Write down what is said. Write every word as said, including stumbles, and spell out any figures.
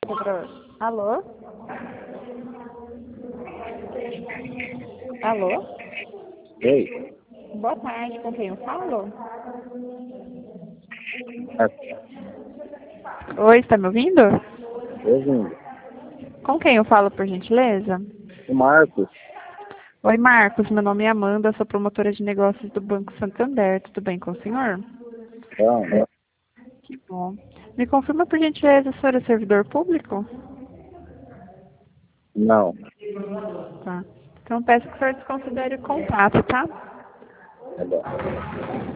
pra... Alô? Alô? Ei, Boa tarde, com quem eu falo? Oi, está me ouvindo? ouvindo. Com quem eu falo, por gentileza? O Marcos, Oi, Marcos, meu nome é Amanda, sou promotora de negócios do Banco Santander. Tudo bem com o senhor? então, Que bom. Me confirma, por gentileza, o senhor é servidor público? não. Tá. Então peço que o senhor desconsidere o contato, tá? Tá bom.